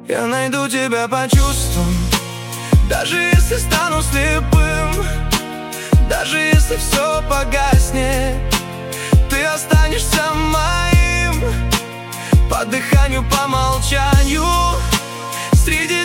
Я найду тебя по чувствам, даже если стану слепым, даже если все погаснет, ты останешься моим. По дыханию, по молчанию, среди